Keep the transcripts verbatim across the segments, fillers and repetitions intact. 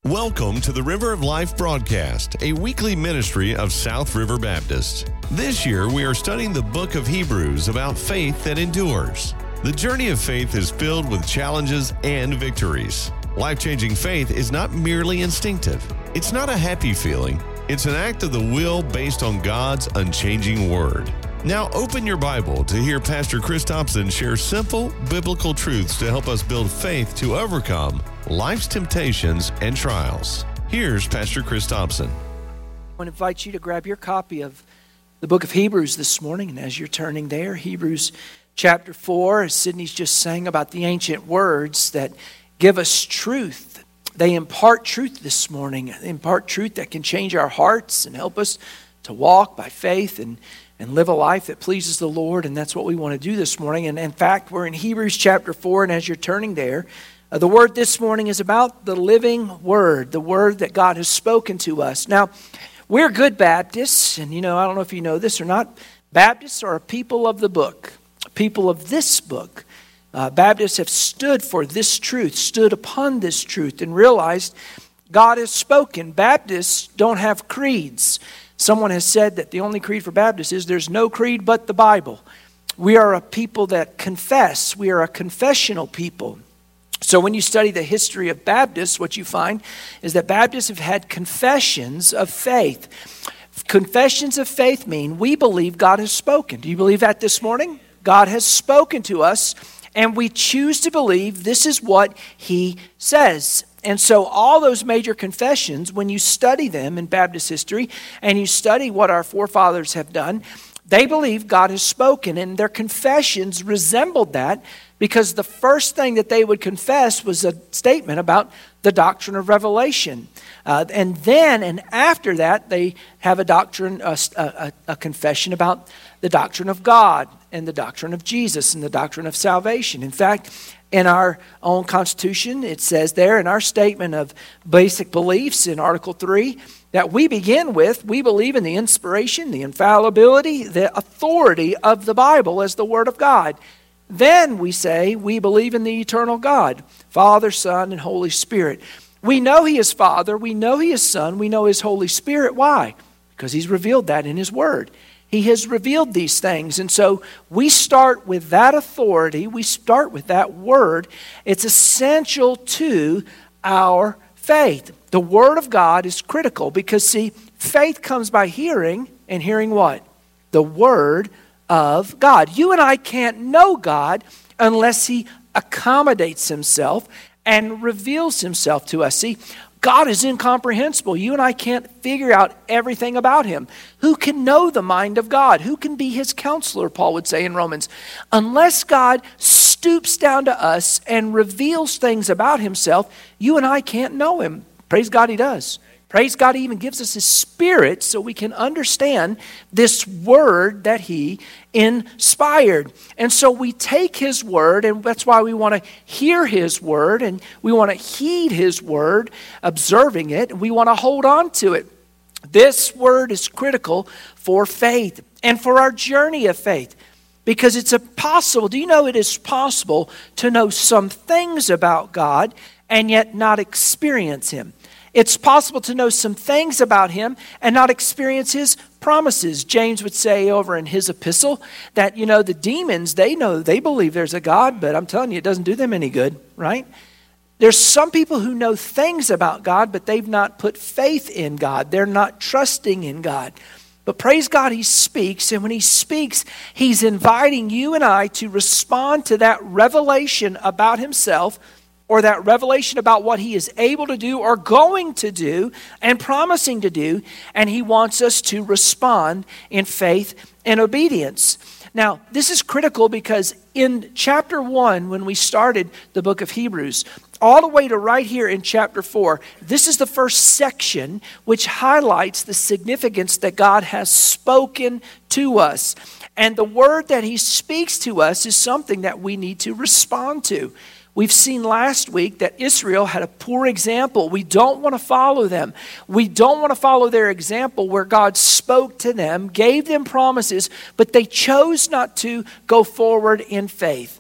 Welcome to the River of Life broadcast, a weekly ministry of South River Baptist. This year, we are studying the book of Hebrews about faith that endures. The journey of faith is filled with challenges and victories. Life-changing faith is not merely instinctive. It's not a happy feeling. It's an act of the will based on God's unchanging word. Now open your Bible to hear Pastor Chris Thompson share simple biblical truths to help us build faith to overcome life's temptations and trials. Here's Pastor Chris Thompson. I want to invite you to grab your copy of the book of Hebrews this morning. And as you're turning there, Hebrews chapter four, as Sydney's just sang about the ancient words that give us truth. They impart truth this morning. They impart truth that can change our hearts and help us to walk by faith and and live a life that pleases the Lord, and that's what we want to do this morning. And in fact, we're in Hebrews chapter four, and as you're turning there, uh, the word this morning is about the living word, the word that God has spoken to us. Now, we're good Baptists, and you know, I don't know if you know this or not, Baptists are a people of the book, a people of this book. Uh, Baptists have stood for this truth, stood upon this truth, and realized God has spoken. Baptists don't have creeds. Someone has said that the only creed for Baptists is there's no creed but the Bible. We are a people that confess. We are a confessional people. So when you study the history of Baptists, what you find is that Baptists have had confessions of faith. Confessions of faith mean we believe God has spoken. Do you believe that this morning? God has spoken to us, and we choose to believe this is what He says. And so all those major confessions, when you study them in Baptist history and you study what our forefathers have done, they believe God has spoken, and their confessions resembled that because the first thing that they would confess was a statement about the doctrine of revelation. Uh, and then and after that, they have a doctrine, a, a, a confession about the doctrine of God and the doctrine of Jesus and the doctrine of salvation. In fact, in our own Constitution, it says there in our statement of basic beliefs in Article three that we begin with, we believe in the inspiration, the infallibility, the authority of the Bible as the Word of God. Then we say we believe in the eternal God, Father, Son, and Holy Spirit. We know He is Father, we know He is Son, we know His Holy Spirit. Why? Because He's revealed that in His Word. He has revealed these things. And so we start with that authority. We start with that word. It's essential to our faith. The Word of God is critical because, see, faith comes by hearing, and hearing what? The Word of God. You and I can't know God unless He accommodates Himself and reveals Himself to us. See, God is incomprehensible. You and I can't figure out everything about Him. Who can know the mind of God? Who can be His counselor, Paul would say in Romans? Unless God stoops down to us and reveals things about Himself, you and I can't know Him. Praise God, He does. Praise God, He even gives us His Spirit so we can understand this Word that He inspired. And so we take His Word, and that's why we want to hear His Word, and we want to heed His Word, observing it, and we want to hold on to it. This Word is critical for faith and for our journey of faith, because it's impossible. Do you know it is possible to know some things about God and yet not experience Him? It's possible to know some things about Him and not experience His promises. James would say over in his epistle that, you know, the demons, they know, they believe there's a God, but I'm telling you, it doesn't do them any good, right? There's some people who know things about God, but they've not put faith in God. They're not trusting in God. But praise God, He speaks, and when He speaks, He's inviting you and I to respond to that revelation about Himself, or that revelation about what He is able to do or going to do and promising to do, and He wants us to respond in faith and obedience. Now, this is critical because in chapter one, when we started the book of Hebrews, all the way to right here in chapter four, this is the first section which highlights the significance that God has spoken to us. And the word that He speaks to us is something that we need to respond to. We've seen last week that Israel had a poor example. We don't want to follow them. We don't want to follow their example where God spoke to them, gave them promises, but they chose not to go forward in faith. The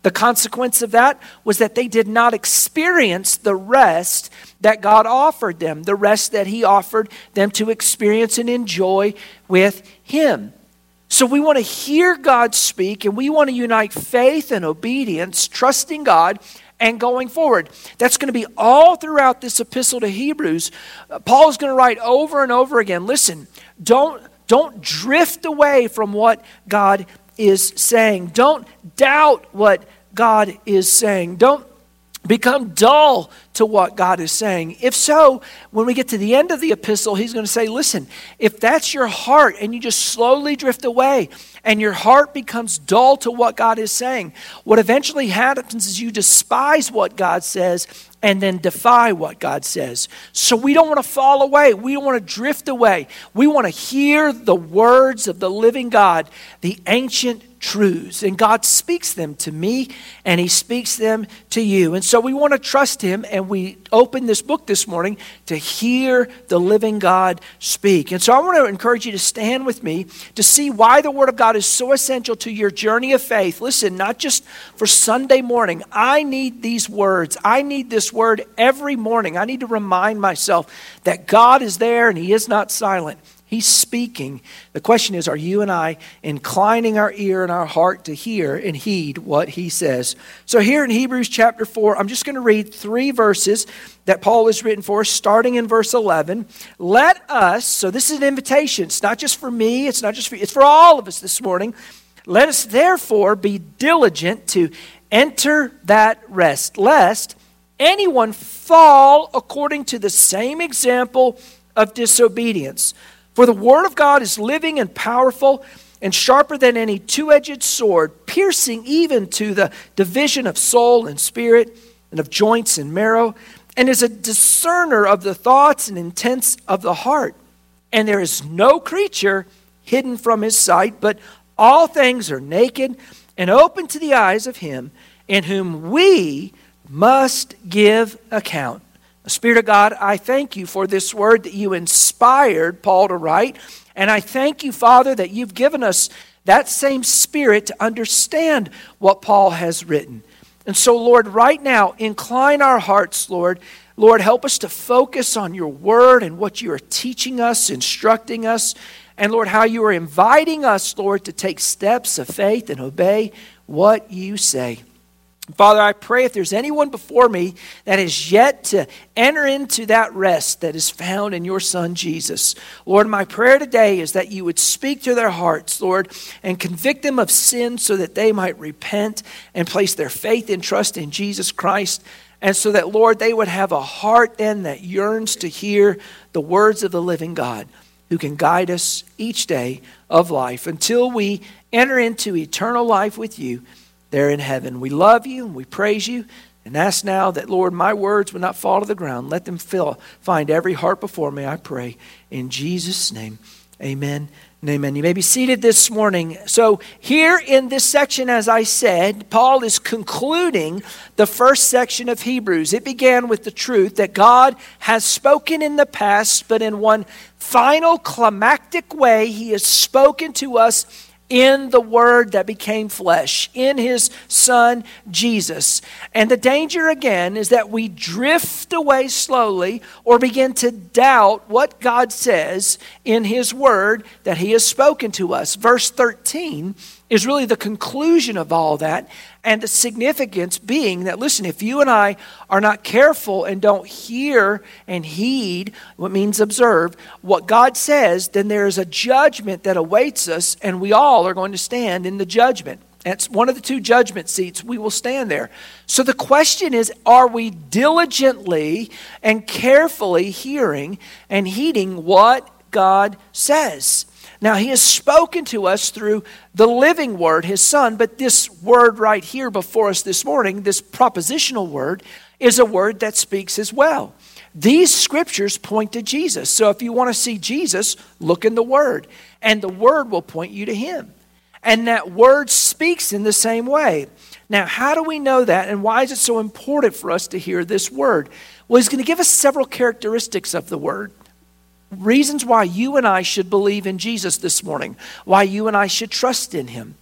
The consequence of that was that they did not experience the rest that God offered them, the rest that he offered them to experience and enjoy with him. So we want to hear God speak, and we want to unite faith and obedience, trusting God and going forward. That's going to be all throughout this epistle to Hebrews. Uh, Paul is going to write over and over again, listen, don't, don't drift away from what God is saying. Don't doubt what God is saying. Don't become dull to what God is saying. If so, when we get to the end of the epistle, he's going to say, listen, if that's your heart and you just slowly drift away and your heart becomes dull to what God is saying, what eventually happens is you despise what God says and then defy what God says. So we don't want to fall away. We don't want to drift away. We want to hear the words of the living God, the ancient truths. And God speaks them to me, and he speaks them to you. And so we want to trust him, and we open this book this morning to hear the living God speak. And so I want to encourage you to stand with me to see why the Word of God is so essential to your journey of faith. Listen, not just for Sunday morning. I need these words. I need this word every morning. I need to remind myself that God is there and he is not silent. He's speaking. The question is, are you and I inclining our ear and our heart to hear and heed what he says? So here in Hebrews chapter four, I'm just going to read three verses that Paul has written for us, starting in verse eleven. Let us, so this is an invitation. It's not just for me. It's not just for you. It's for all of us this morning. Let us therefore be diligent to enter that rest, lest anyone fall according to the same example of disobedience. For the word of God is living and powerful and sharper than any two-edged sword, piercing even to the division of soul and spirit and of joints and marrow, and is a discerner of the thoughts and intents of the heart. And there is no creature hidden from his sight, but all things are naked and open to the eyes of him in whom we must give account. Spirit of God, I thank you for this word that you inspired Paul to write. And I thank you, Father, that you've given us that same spirit to understand what Paul has written. And so, Lord, right now, incline our hearts, Lord. Lord, help us to focus on your word and what you are teaching us, instructing us. And, Lord, how you are inviting us, Lord, to take steps of faith and obey what you say. Father, I pray if there's anyone before me that is yet to enter into that rest that is found in your Son, Jesus. Lord, my prayer today is that you would speak to their hearts, Lord, and convict them of sin so that they might repent and place their faith and trust in Jesus Christ. And so that, Lord, they would have a heart then that yearns to hear the words of the living God who can guide us each day of life until we enter into eternal life with you there in heaven. We love you and we praise you and ask now that, Lord, my words would not fall to the ground. Let them fill, find every heart before me, I pray. In Jesus' name, amen and amen. You may be seated this morning. So here in this section, as I said, Paul is concluding the first section of Hebrews. It began with the truth that God has spoken in the past, but in one final climactic way, he has spoken to us in the Word that became flesh, in his Son, Jesus. And the danger again is that we drift away slowly or begin to doubt what God says in his Word that he has spoken to us. Verse thirteen is really the conclusion of all that, and the significance being that, listen, if you and I are not careful and don't hear and heed, what means observe, what God says, then there is a judgment that awaits us, and we all are going to stand in the judgment. It's one of the two judgment seats. We will stand there. So the question is, are we diligently and carefully hearing and heeding what God says? Now, he has spoken to us through the living word, his Son, but this word right here before us this morning, this propositional word, is a word that speaks as well. These scriptures point to Jesus. So if you want to see Jesus, look in the word, and the word will point you to him. And that word speaks in the same way. Now, how do we know that, and why is it so important for us to hear this word? Well, he's going to give us several characteristics of the word. Reasons why you and I should believe in Jesus this morning, why you and I should trust in him.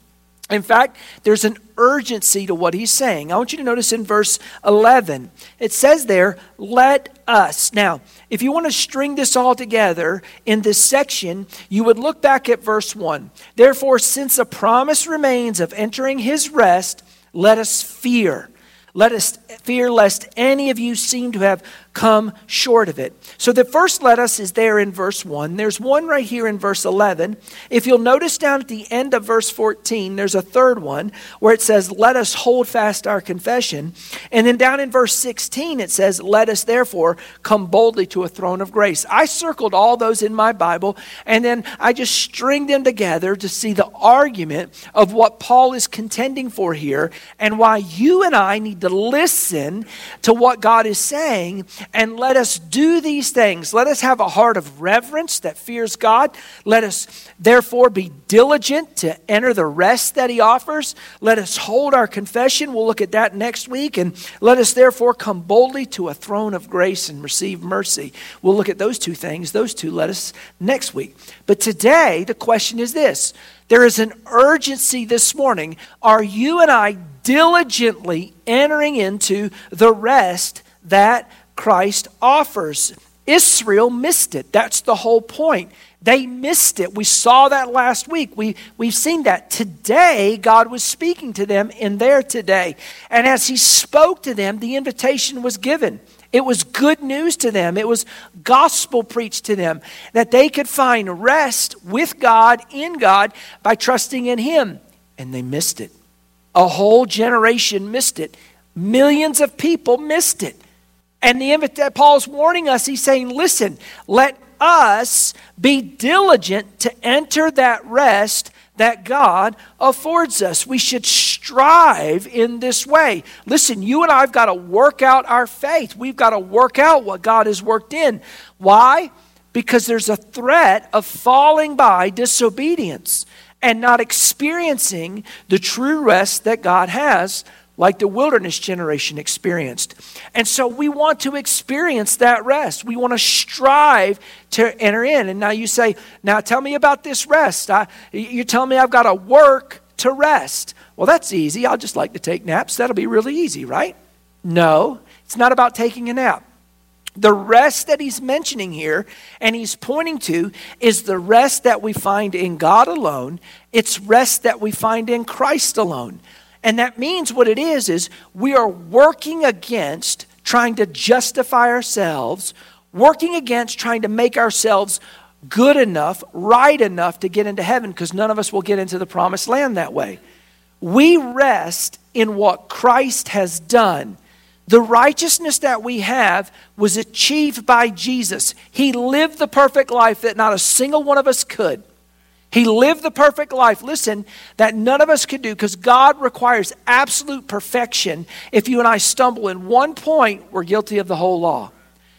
In fact, there's an urgency to what he's saying. I want you to notice in verse eleven, it says there, let us. Now, if you want to string this all together in this section, you would look back at verse one. Therefore, since a promise remains of entering his rest, let us fear. Let us fear lest any of you seem to have come short of it. So the first let us is there in verse one. There's one right here in verse eleven. If you'll notice down at the end of verse fourteen, there's a third one where it says, let us hold fast our confession. And then down in verse sixteen, it says, let us therefore come boldly to a throne of grace. I circled all those in my Bible, and then I just stringed them together to see the argument of what Paul is contending for here and why you and I need to listen to what God is saying, and let us do these things. Let us have a heart of reverence that fears God. Let us therefore be diligent to enter the rest that he offers. Let us hold our confession. We'll look at that next week. And let us therefore come boldly to a throne of grace and receive mercy. We'll look at those two things, those two let us next week. But today, the question is this. There is an urgency this morning. Are you and I diligently entering into the rest that Christ offers? Israel missed it. That's the whole point. They missed it. We saw that last week. We, we've seen that. Today, God was speaking to them in their today. And as he spoke to them, the invitation was given. It was good news to them. It was gospel preached to them that they could find rest with God, in God, by trusting in him. And they missed it. A whole generation missed it. Millions of people missed it. And the invita- Paul's warning us. He's saying, listen, let us be diligent to enter that rest that God affords us. We should strive in this way. Listen, you and I have got to work out our faith. We've got to work out what God has worked in. Why? Because there's a threat of falling by disobedience and not experiencing the true rest that God has, like the wilderness generation experienced. And so we want to experience that rest. We want to strive to enter in. And now you say, now tell me about this rest. I, you're telling me I've got to work to rest. Well, that's easy. I'll just like to take naps. That'll be really easy, right? No, it's not about taking a nap. The rest that he's mentioning here and he's pointing to is the rest that we find in God alone. It's rest that we find in Christ alone. And that means what it is, is we are working against trying to justify ourselves, working against trying to make ourselves good enough, right enough to get into heaven, because none of us will get into the promised land that way. We rest in what Christ has done. The righteousness that we have was achieved by Jesus. He lived the perfect life that not a single one of us could. He lived the perfect life, listen, that none of us could do, because God requires absolute perfection. If you and I stumble in one point, we're guilty of the whole law.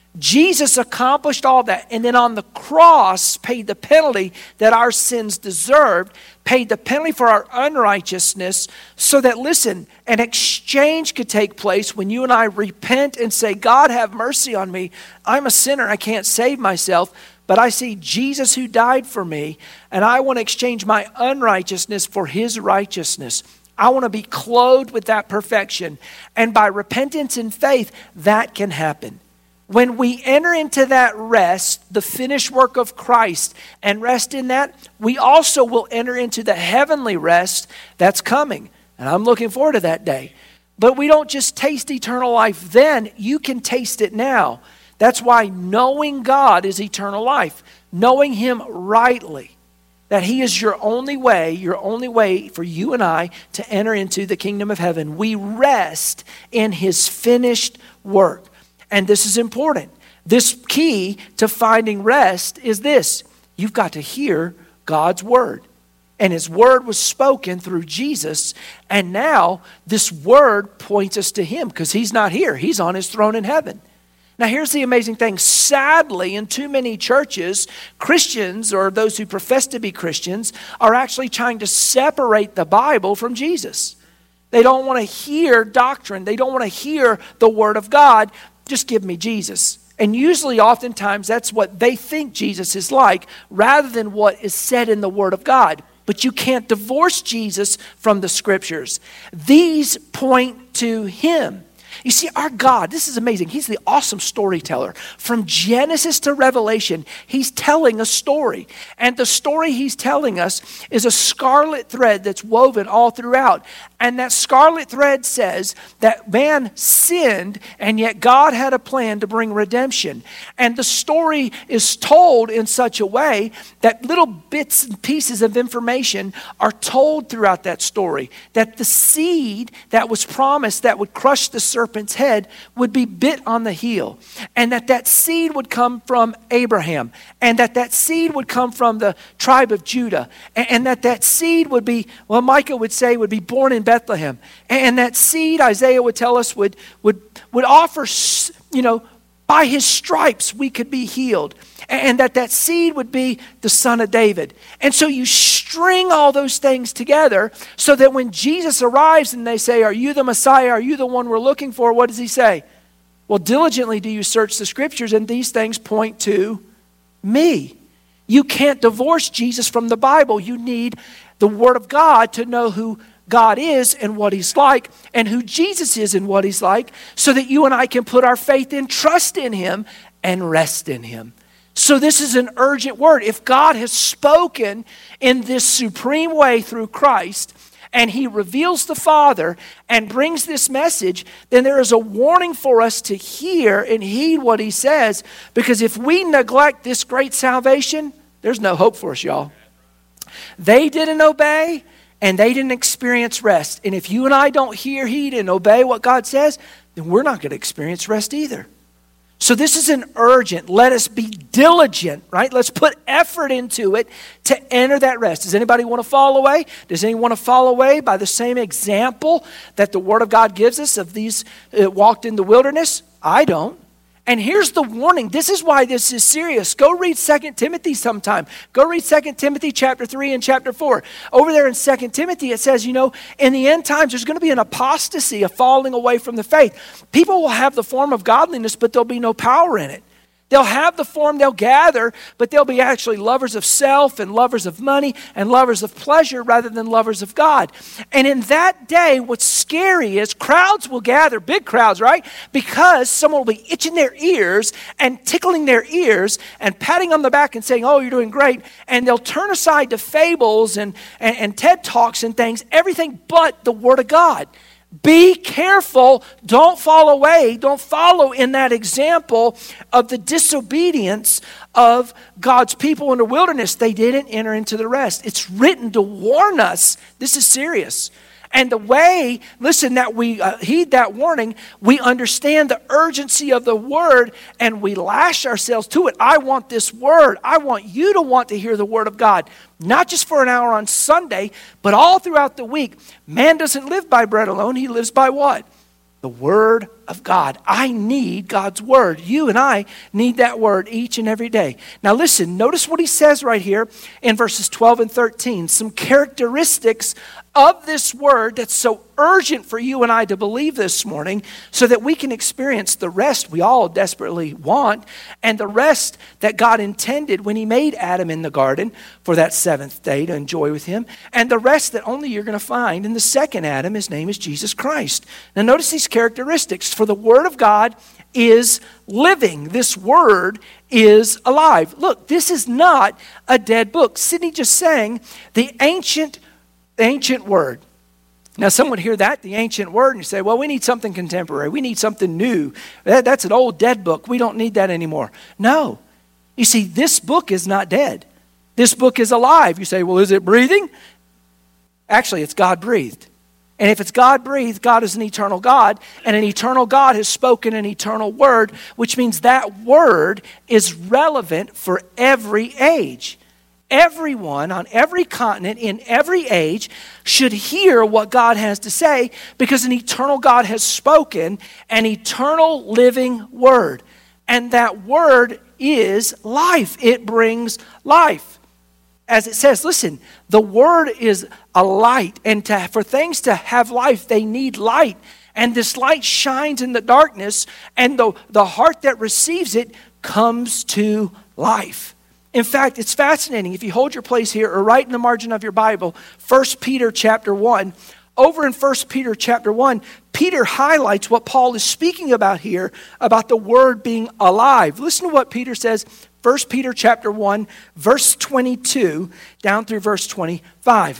Jesus accomplished all that, and then on the cross paid the penalty that our sins deserved, paid the penalty for our unrighteousness, so that, listen, an exchange could take place when you and I repent and say, God, have mercy on me. I'm a sinner. I can't save myself. But I see Jesus who died for me, and I want to exchange my unrighteousness for his righteousness. I want to be clothed with that perfection. And by repentance and faith, that can happen. When we enter into that rest, the finished work of Christ, and rest in that, we also will enter into the heavenly rest that's coming. And I'm looking forward to that day. But we don't just taste eternal life then. You can taste it now. That's why knowing God is eternal life. Knowing him rightly. That he is your only way, your only way for you and I to enter into the kingdom of heaven. We rest in his finished work. And this is important. This key to finding rest is this. You've got to hear God's word. And his word was spoken through Jesus. And now this word points us to him, because he's not here. He's on his throne in heaven. Now, here's the amazing thing. Sadly, in too many churches, Christians, or those who profess to be Christians, are actually trying to separate the Bible from Jesus. They don't want to hear doctrine. They don't want to hear the Word of God. Just give me Jesus. And usually, oftentimes, that's what they think Jesus is like, rather than what is said in the Word of God. but you can't divorce Jesus from the Scriptures. These point to him. You see, our God, this is amazing. He's the awesome storyteller. From Genesis to Revelation, he's telling a story. And the story he's telling us is a scarlet thread that's woven all throughout. And that scarlet thread says that man sinned, and yet God had a plan to bring redemption. And the story is told in such a way that little bits and pieces of information are told throughout that story. That the seed that was promised that would crush the serpent's head would be bit on the heel. And that that seed would come from Abraham. And that that seed would come from the tribe of Judah. And, and that that seed would be, well, Micah would say, would be born in Bethlehem. And that seed, Isaiah would tell us, would, would, would offer, you know, by his stripes we could be healed. And that that seed would be the son of David. And so you string all those things together so that when Jesus arrives and they say, are you the Messiah? Are you the one we're looking for? What does he say? Well, diligently do you search the Scriptures, and these things point to me. You can't divorce Jesus from the Bible. You need the Word of God to know who God is and what he's like, and who Jesus is and what he's like, so that you and I can put our faith and trust in him and rest in him. So this is an urgent word. If God has spoken in this supreme way through Christ, and he reveals the Father and brings this message, then there is a warning for us to hear and heed what he says, because if we neglect this great salvation, there's no hope for us, y'all. They didn't obey, and they didn't experience rest. And if you and I don't hear, heed, and obey what God says, then we're not going to experience rest either. So this is an urgent, let us be diligent, right? Let's put effort into it to enter that rest. Does anybody want to fall away? Does anyone want to fall away by the same example that the Word of God gives us of these uh, walked in the wilderness? I don't. And here's the warning. This is why this is serious. Go read Second Timothy sometime. Go read Second Timothy chapter three and chapter four. Over there in Second Timothy, it says, you know, in the end times, there's going to be an apostasy, a falling away from the faith. People will have the form of godliness, but there'll be no power in it. They'll have the form, they'll gather, but they'll be actually lovers of self and lovers of money and lovers of pleasure rather than lovers of God. And in that day, what's scary is crowds will gather, big crowds, right? Because someone will be itching their ears and tickling their ears and patting on the back and saying, oh, you're doing great. And they'll turn aside to fables and, and, and TED Talks and things, everything but the Word of God. Be careful. Don't fall away. Don't follow in that example of the disobedience of God's people in the wilderness. They didn't enter into the rest. It's written to warn us. This is serious. And the way, listen, that we uh, heed that warning, we understand the urgency of the word and we lash ourselves to it. I want this word. I want you to want to hear the word of God, not just for an hour on Sunday, but all throughout the week. Man doesn't live by bread alone. He lives by what? The word of God. I need God's word. You and I need that word each and every day. Now listen, notice what he says right here in verses twelve and thirteen. Some characteristics of this word that's so urgent for you and I to believe this morning so that we can experience the rest we all desperately want and the rest that God intended when he made Adam in the garden for that seventh day to enjoy with him, and the rest that only you're going to find in the second Adam. His name is Jesus Christ. Now notice these characteristics. For the word of God is living. This word is alive. Look, this is not a dead book. Sidney just sang the ancient ancient word. Now, some would hear that, the ancient word, and you say, well, we need something contemporary. We need something new. That, that's an old dead book. We don't need that anymore. No. You see, this book is not dead. This book is alive. You say, well, is it breathing? Actually, it's God-breathed. And if it's God-breathed, God is an eternal God, and an eternal God has spoken an eternal word, which means that word is relevant for every age. Everyone on every continent, in every age, should hear what God has to say because an eternal God has spoken an eternal living word. And that word is life. It brings life. As it says, listen, the word is a light. And to, for things to have life, they need light. And this light shines in the darkness, and the, the heart that receives it comes to life. In fact, it's fascinating. If you hold your place here or right in the margin of your Bible, First Peter chapter one, over in First Peter chapter one, Peter highlights what Paul is speaking about here, about the word being alive. Listen to what Peter says, First Peter chapter one, verse twenty-two, down through verse twenty-five.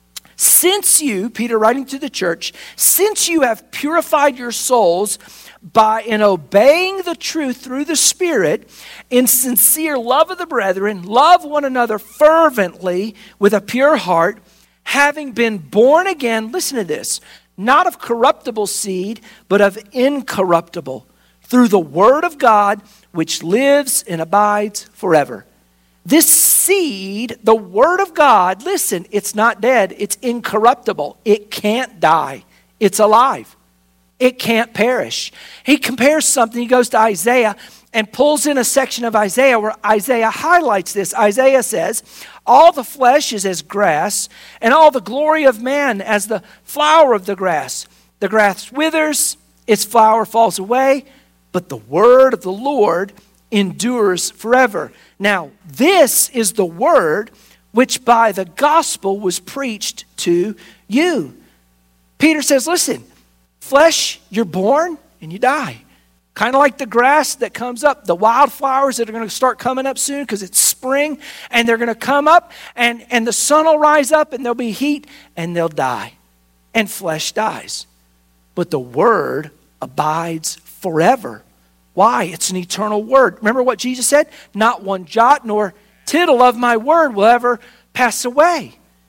Since you, Peter writing to the church, since you have purified your souls by in obeying the truth through the Spirit, in sincere love of the brethren, love one another fervently with a pure heart, having been born again, listen to this, not of corruptible seed, but of incorruptible, through the word of God, which lives and abides forever. This seed, the word of God, listen, it's not dead, it's incorruptible. It can't die. It's alive. It can't perish. He compares something, he goes to Isaiah and pulls in a section of Isaiah where Isaiah highlights this. Isaiah says, all the flesh is as grass, and all the glory of man as the flower of the grass. The grass withers, its flower falls away, but the word of the Lord endures forever. Now, this is the word which by the gospel was preached to you. Peter says, listen, flesh, you're born and you die. Kind of like the grass that comes up, the wildflowers that are going to start coming up soon because it's spring, and they're going to come up and, and the sun will rise up and there'll be heat and they'll die. And flesh dies. But the word abides forever. Why? It's an eternal word. Remember what Jesus said? Not one jot nor tittle of my word will ever pass away.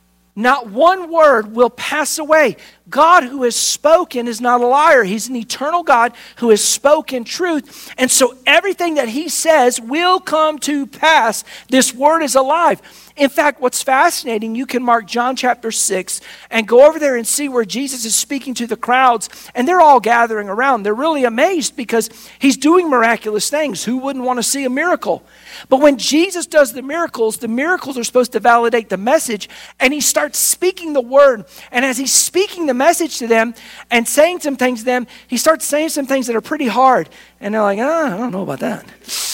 Not one word will pass away. God who has spoken is not a liar. He's an eternal God who has spoken truth. And so everything that he says will come to pass. This word is alive. In fact, what's fascinating, you can mark John chapter six and go over there and see where Jesus is speaking to the crowds, and they're all gathering around. They're really amazed because he's doing miraculous things. Who wouldn't want to see a miracle? But when Jesus does the miracles, the miracles are supposed to validate the message, and he starts speaking the word. And as he's speaking the message to them and saying some things to them, he starts saying some things that are pretty hard. And they're like, oh, I don't know about that.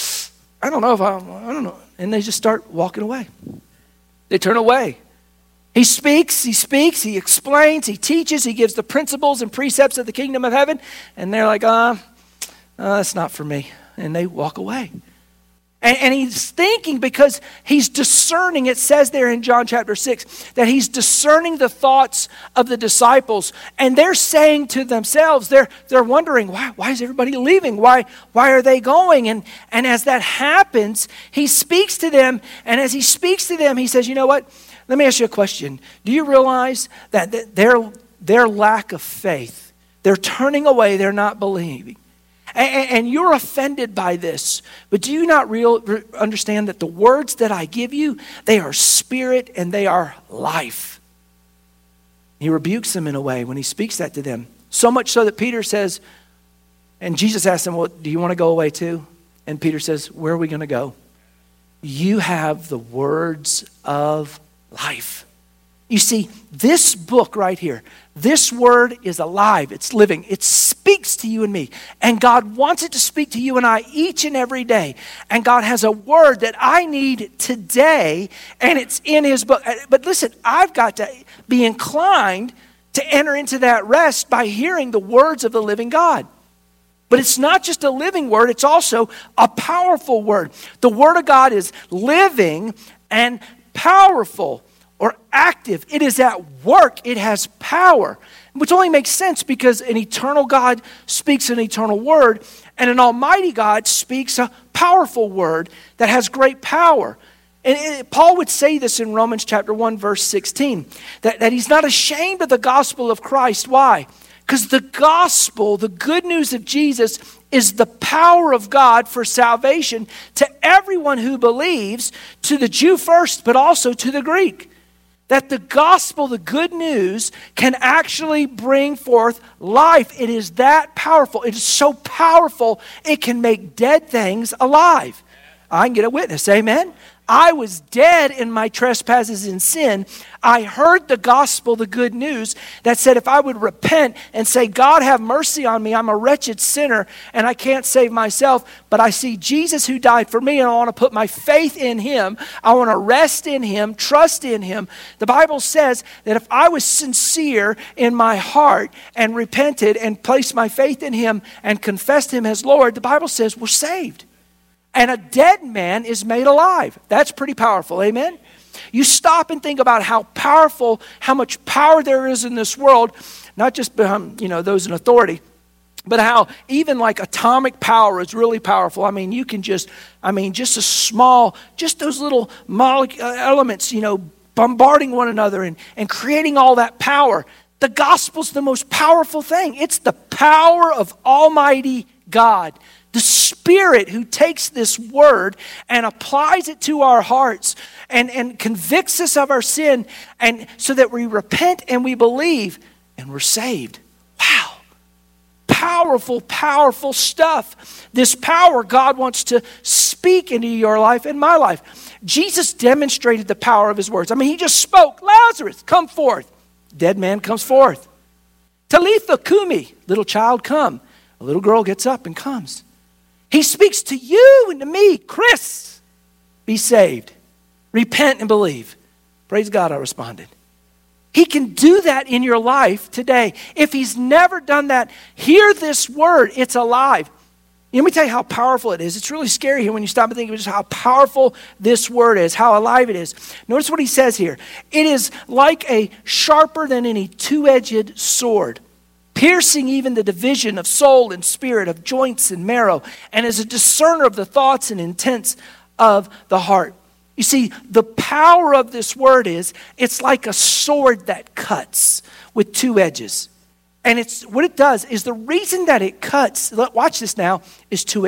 I don't know if I, I don't know. And they just start walking away. They turn away. He speaks, he speaks, he explains, he teaches, he gives the principles and precepts of the kingdom of heaven. And they're like, uh, uh that's not for me. And they walk away. And, and he's thinking, because he's discerning, it says there in John chapter six, that he's discerning the thoughts of the disciples. And they're saying to themselves, they're, they're wondering, why, why is everybody leaving? Why, why are they going? And, and as that happens, he speaks to them. And as he speaks to them, he says, you know what? Let me ask you a question. Do you realize that their, their lack of faith, they're turning away, they're not believing? And you're offended by this, but do you not real, understand that the words that I give you, they are spirit and they are life? He rebukes them in a way when he speaks that to them. So much so that Peter says, and Jesus asked him, well, do you want to go away too? And Peter says, where are we going to go? You have the words of life. You see, this book right here, this word is alive. It's living. It speaks to you and me. And God wants it to speak to you and I each and every day. And God has a word that I need today, and it's in his book. But listen, I've got to be inclined to enter into that rest by hearing the words of the living God. But it's not just a living word, it's also a powerful word. The word of God is living and powerful. Or active. It is at work. It has power. Which only makes sense because an eternal God speaks an eternal word, and an almighty God speaks a powerful word that has great power. And it, Paul would say this in Romans chapter one, verse sixteen, that, that he's not ashamed of the gospel of Christ. Why? Because the gospel, the good news of Jesus, is the power of God for salvation to everyone who believes, to the Jew first, but also to the Greek. That the gospel, the good news, can actually bring forth life. It is that powerful. It is so powerful, it can make dead things alive. I can get a witness. Amen? I was dead in my trespasses and sin. I heard the gospel, the good news, that said if I would repent and say, God, have mercy on me. I'm a wretched sinner and I can't save myself. But I see Jesus who died for me and I want to put my faith in him. I want to rest in him, trust in him. The Bible says that if I was sincere in my heart and repented and placed my faith in him and confessed him as Lord, the Bible says we're saved. And a dead man is made alive. That's pretty powerful, amen? You stop and think about how powerful, how much power there is in this world, not just behind, you know, those in authority, but how even like atomic power is really powerful. I mean, you can just, I mean, just a small, just those little molecule elements, you know, bombarding one another and, and creating all that power. The gospel's the most powerful thing. It's the power of Almighty God. The Spirit who takes this word and applies it to our hearts and, and convicts us of our sin, and so that we repent and we believe and we're saved. Wow. Powerful, powerful stuff. This power God wants to speak into your life and my life. Jesus demonstrated the power of his words. I mean, he just spoke, Lazarus, come forth. Dead man comes forth. Talitha Kumi, little child, come. A little girl gets up and comes. He speaks to you and to me, Chris, be saved. Repent and believe. Praise God, I responded. He can do that in your life today. If he's never done that, hear this word. It's alive. Let me tell you how powerful it is. It's really scary here when you stop and think of just how powerful this word is, how alive it is. Notice what he says here. It is like a sharper than any two-edged sword, piercing even the division of soul and spirit, of joints and marrow, and is a discerner of the thoughts and intents of the heart. You see, the power of this word is, it's like a sword that cuts with two edges. And it's what it does is the reason that it cuts, watch this now, is to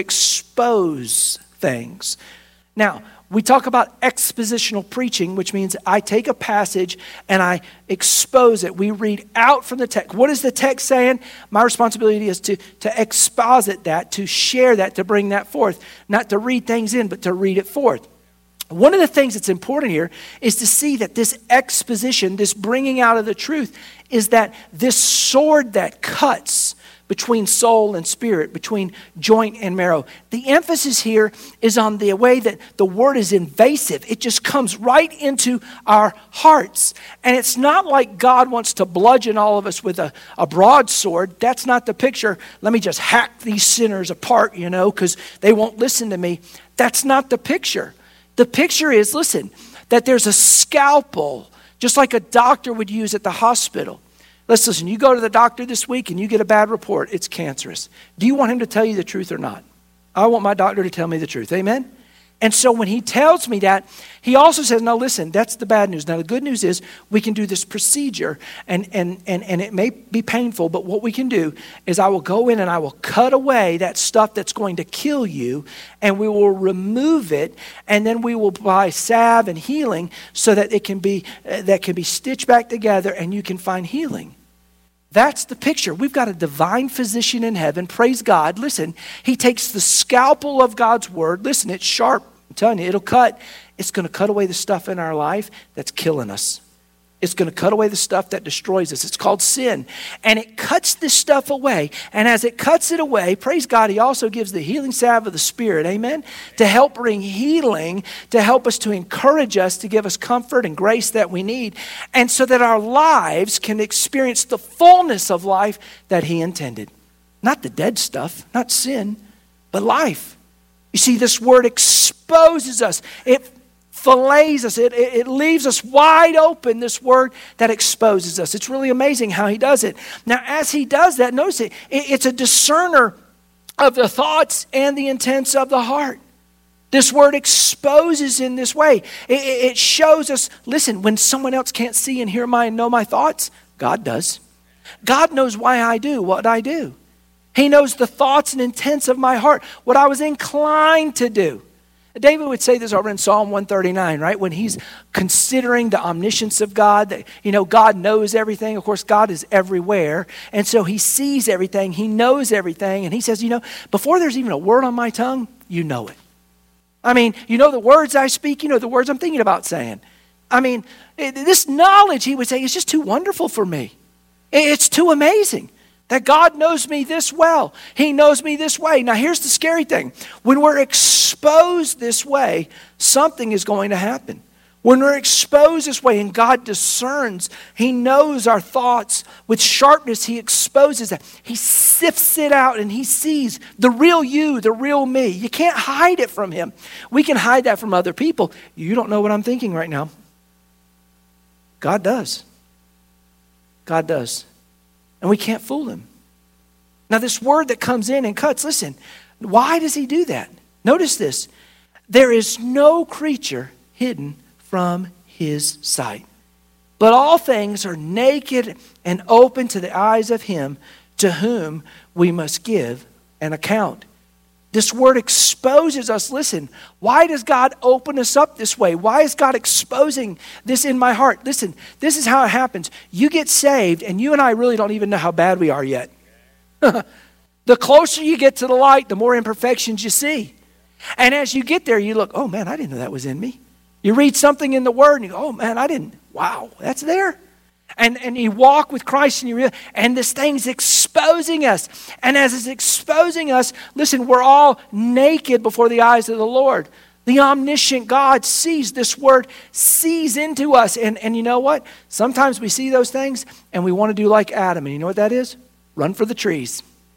expose things. Now, we talk about expositional preaching, which means I take a passage and I expose it. We read out from the text. What is the text saying? My responsibility is to, to exposit that, to share that, to bring that forth. Not to read things in, but to read it forth. One of the things that's important here is to see that this exposition, this bringing out of the truth, is that this sword that cuts between soul and spirit, between joint and marrow. The emphasis here is on the way that the word is invasive. It just comes right into our hearts. And it's not like God wants to bludgeon all of us with a, a broadsword. That's not the picture. Let me just hack these sinners apart, you know, because they won't listen to me. That's not the picture. The picture is, listen, that there's a scalpel, just like a doctor would use at the hospital. Let's listen, you go to the doctor this week and you get a bad report. It's cancerous. Do you want him to tell you the truth or not? I want my doctor to tell me the truth. Amen? And so when he tells me that, he also says, now listen, that's the bad news. Now the good news is we can do this procedure and, and, and, and it may be painful, but what we can do is I will go in and I will cut away that stuff that's going to kill you, and we will remove it, and then we will apply salve and healing so that it can be, uh, that can be stitched back together and you can find healing. That's the picture. We've got a divine physician in heaven. Praise God. Listen, he takes the scalpel of God's word. Listen, it's sharp. I'm telling you, it'll cut. It's going to cut away the stuff in our life that's killing us. It's going to cut away the stuff that destroys us. It's called sin. And it cuts this stuff away. And as it cuts it away, praise God, he also gives the healing salve of the Spirit, amen, to help bring healing, to help us, to encourage us, to give us comfort and grace that we need, and so that our lives can experience the fullness of life that he intended. Not the dead stuff, not sin, but life. You see, this word exposes us. It fillets us. It, it, it leaves us wide open, this word that exposes us. It's really amazing how he does it. Now, as he does that, notice it, it it's a discerner of the thoughts and the intents of the heart. This word exposes in this way. It, it, it shows us, listen, when someone else can't see and hear my and know my thoughts, God does. God knows why I do what I do. He knows the thoughts and intents of my heart, what I was inclined to do. David would say this over in Psalm one thirty-nine, right? When he's considering the omniscience of God, that, you know, God knows everything. Of course, God is everywhere. And so he sees everything. He knows everything. And he says, you know, before there's even a word on my tongue, you know it. I mean, you know the words I speak, you know the words I'm thinking about saying. I mean, this knowledge, he would say, is just too wonderful for me. It's too amazing that God knows me this well. He knows me this way. Now, here's the scary thing. When we're exposed this way, something is going to happen. When we're exposed this way and God discerns, He knows our thoughts with sharpness. He exposes that. He sifts it out and He sees the real you, the real me. You can't hide it from Him. We can hide that from other people. You don't know what I'm thinking right now. God does. God does. And we can't fool Him. Now, this word that comes in and cuts, listen, why does He do that? Notice this. There is no creature hidden from His sight, but all things are naked and open to the eyes of Him to whom we must give an account. This word exposes us. Listen, why does God open us up this way? Why is God exposing this in my heart? Listen, this is how it happens. You get saved, and you and I really don't even know how bad we are yet. The closer you get to the light, the more imperfections you see. And as you get there, you look, oh man, I didn't know that was in me. You read something in the Word, and you go, oh man, I didn't, wow, that's there. And and you walk with Christ and you realize, and this thing's exposing us. And as it's exposing us, listen, we're all naked before the eyes of the Lord. The omniscient God sees this word, sees into us. And, and you know what? Sometimes we see those things and we want to do like Adam. And you know what that is? Run for the trees.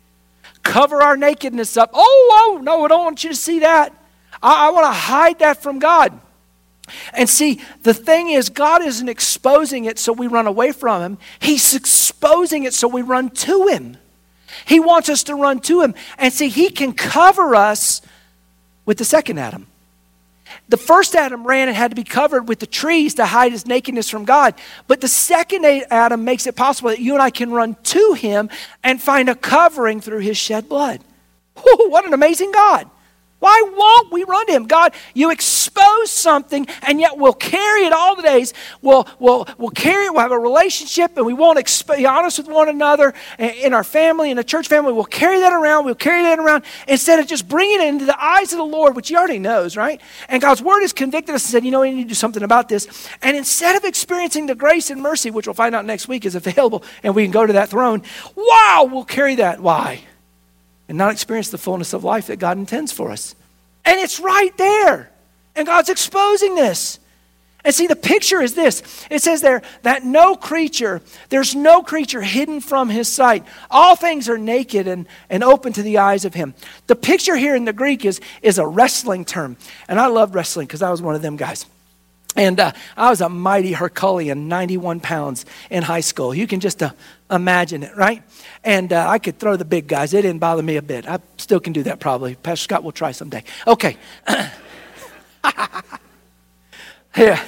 Cover our nakedness up. Oh, oh, no, I don't want you to see that. I, I want to hide that from God. And see, the thing is, God isn't exposing it so we run away from Him. He's exposing it so we run to Him. He wants us to run to Him. And see, He can cover us with the second Adam. The first Adam ran and had to be covered with the trees to hide his nakedness from God. But the second Adam makes it possible that you and I can run to Him and find a covering through His shed blood. Whew, what an amazing God. Why won't we run to Him? God, you expose something, and yet we'll carry it all the days. We'll, we'll, we'll carry it. We'll have a relationship, and we won't exp- be honest with one another in our family, in a church family. We'll carry that around. We'll carry that around instead of just bringing it into the eyes of the Lord, which He already knows, right? And God's Word has convicted us and said, you know, we need to do something about this. And instead of experiencing the grace and mercy, which we'll find out next week is available, and we can go to that throne, wow, we'll carry that. Why? And not experience the fullness of life that God intends for us. And it's right there. And God's exposing this. And see, the picture is this. It says there that no creature, there's no creature hidden from His sight. All things are naked and, and open to the eyes of Him. The picture here in the Greek is, is a wrestling term. And I love wrestling because I was one of them guys. And uh, I was a mighty Herculean, ninety-one pounds in high school. You can just uh, imagine it, right? And uh, I could throw the big guys. It didn't bother me a bit. I still can do that probably. Pastor Scott will try someday. Okay. Yeah.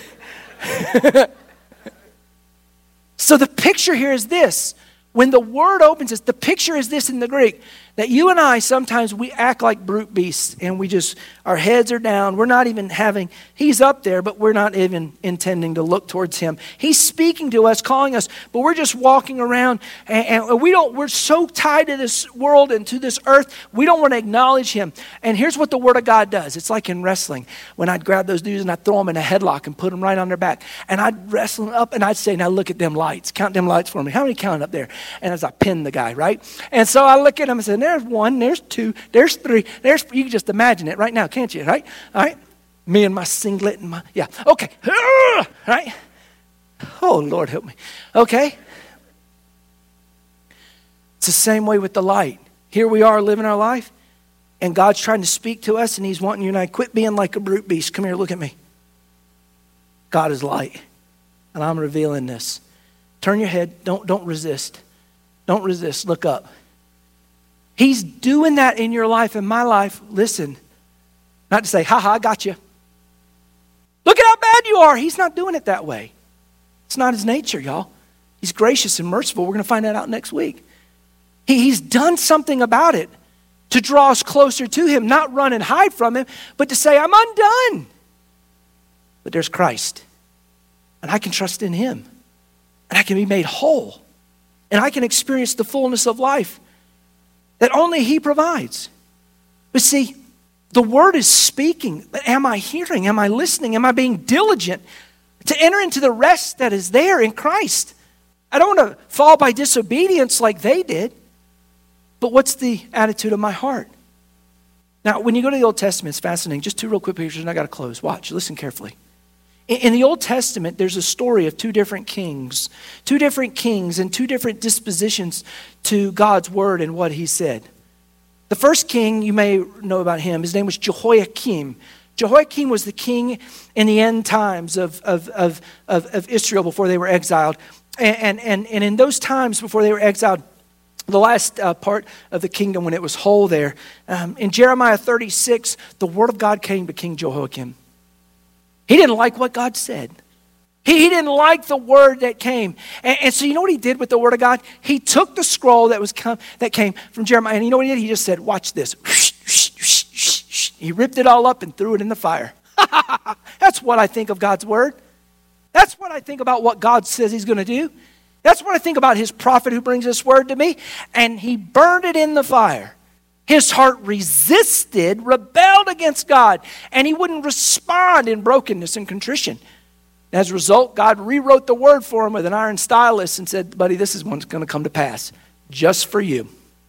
So the picture here is this. When the word opens us, the picture is this in the Greek, that you and I, sometimes we act like brute beasts and we just, our heads are down. We're not even having, He's up there, but we're not even intending to look towards Him. He's speaking to us, calling us, but we're just walking around and, and we don't, we're so tied to this world and to this earth, we don't want to acknowledge Him. And here's what the Word of God does. It's like in wrestling, when I'd grab those dudes and I'd throw them in a headlock and put them right on their back. And I'd wrestle them up and I'd say, now look at them lights. Count them lights for me. How many count up there? And as I pin the guy, right? And so I look at him and say, there's one, there's two, there's three, there's, you can just imagine it right now, can't you, right? All right? Me and my singlet and my, yeah, okay, right? Oh, Lord help me. Okay? It's the same way with the light. Here we are living our life, and God's trying to speak to us, and He's wanting you and I, quit being like a brute beast. Come here, look at me. God is light, and I'm revealing this. Turn your head. Don't, don't resist. Don't resist. Look up. He's doing that in your life and my life. Listen, not to say, ha ha, I got you. Look at how bad you are. He's not doing it that way. It's not His nature, y'all. He's gracious and merciful. We're going to find that out next week. He, he's done something about it to draw us closer to Him, not run and hide from Him, but to say, I'm undone. But there's Christ, and I can trust in Him, and I can be made whole, and I can experience the fullness of life that only He provides. But see, The word is speaking, but am I hearing? Am I listening? Am I being diligent to enter into the rest that is there in Christ? I don't want to fall by disobedience like they did, but what's the attitude of my heart? Now, when you go to the Old Testament, it's fascinating. Just two real quick pictures, and I got to close. Watch, listen carefully. In, in the Old Testament, there's a story of two different kings, two different kings and two different dispositions to God's word and what he said. The first king, you may know about him, his name was Jehoiakim. Jehoiakim was the king in the end times of, of, of, of, of Israel before they were exiled. And, and, and in those times before they were exiled, the last uh, part of the kingdom when it was whole there, um, in Jeremiah thirty-six, the word of God came to King Jehoiakim. He didn't like what God said. He, he didn't like the word that came. And, and so you know what he did with the word of God? He took the scroll that was come, that came from Jeremiah, and you know what he did? He just said, watch this. He ripped it all up and threw it in the fire. That's what I think of God's word. That's what I think about what God says he's going to do. That's what I think about his prophet who brings this word to me. And he burned it in the fire. His heart resisted, rebelled against God, and he wouldn't respond in brokenness and contrition. As a result, God rewrote the word for him with an iron stylus and said, buddy, this is what's going to come to pass just for you.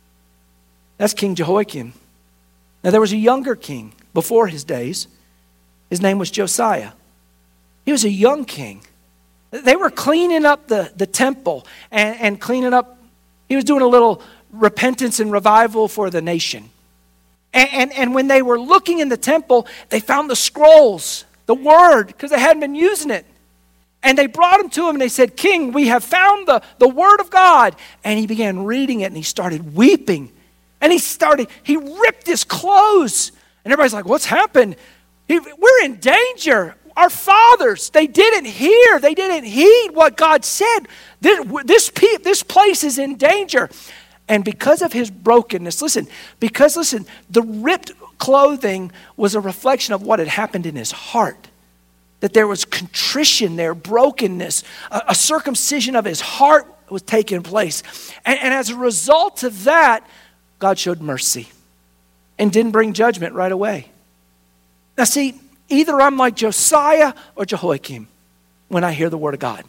That's King Jehoiakim. Now, there was a younger king before his days. His name was Josiah. He was a young king. They were cleaning up the, the temple and, and cleaning up. He was doing a little repentance and revival for the nation. And, and, and when they were looking in the temple, they found the scrolls, the word, because they hadn't been using it. And they brought him to him and they said, King, we have found the, the word of God. And he began reading it and he started weeping. And he started, he ripped his clothes. And everybody's like, what's happened? He, we're in danger. Our fathers, they didn't hear, they didn't heed what God said. This, this, this place is in danger. And because of his brokenness, listen, because, listen, the ripped clothing was a reflection of what had happened in his heart. That there was contrition there, brokenness, a, a circumcision of his heart was taking place. And, and as a result of that, God showed mercy and didn't bring judgment right away. Now see, either I'm like Josiah or Jehoiakim when I hear the word of God.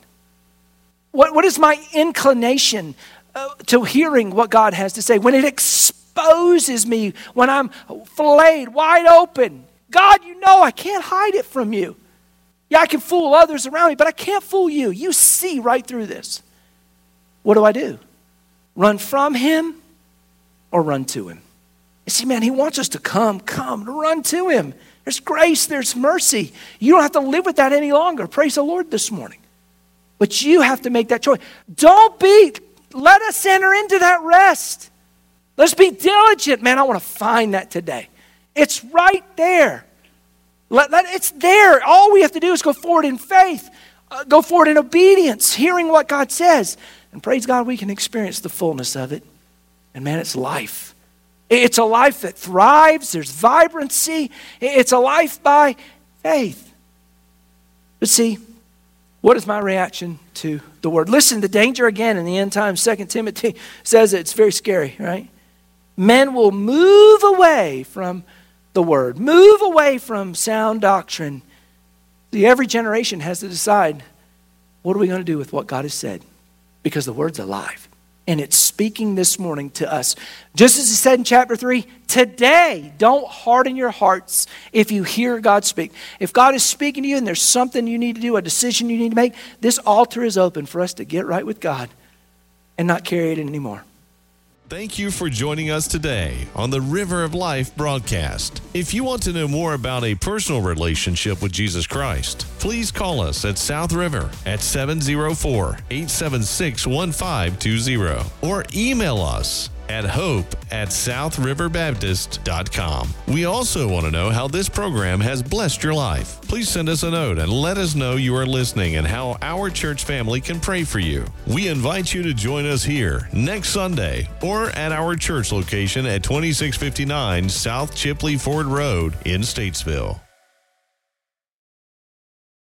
What, what is my inclination uh, to hearing what God has to say? When it exposes me, when I'm filleted wide open. God, you know I can't hide it from you. Yeah, I can fool others around me, but I can't fool you. You see right through this. What do I do? Run from him or run to him? You see, man, he wants us to come, come, to run to him. There's grace, there's mercy. You don't have to live with that any longer. Praise the Lord this morning. But you have to make that choice. Don't be, let us enter into that rest. Let's be diligent. Man, I want to find that today. It's right there. Let, let, it's there. All we have to do is go forward in faith, uh, go forward in obedience, hearing what God says. And praise God, we can experience the fullness of it. And man, it's life. It's a life that thrives. There's vibrancy. It's a life by faith. But see, what is my reaction to the word? Listen, the danger again in the end times, Second Timothy says it, it's very scary, right? Men will move away from the word, move away from sound doctrine. See, every generation has to decide, what are we going to do with what God has said? Because the word's alive. And it's speaking this morning to us. Just as he said in chapter three, today, don't harden your hearts if you hear God speak. If God is speaking to you and there's something you need to do, a decision you need to make, this altar is open for us to get right with God and not carry it anymore. Thank you for joining us today on the River of Life broadcast. If you want to know more about a personal relationship with Jesus Christ, please call us at South River at seven oh four, eight seven six, one five two zero or email us at hope at south river baptist dot com. We also want to know how this program has blessed your life. Please send us a note and let us know you are listening and how our church family can pray for you. We invite you to join us here next Sunday or at our church location at twenty-six fifty-nine South Chipley Ford Road in Statesville.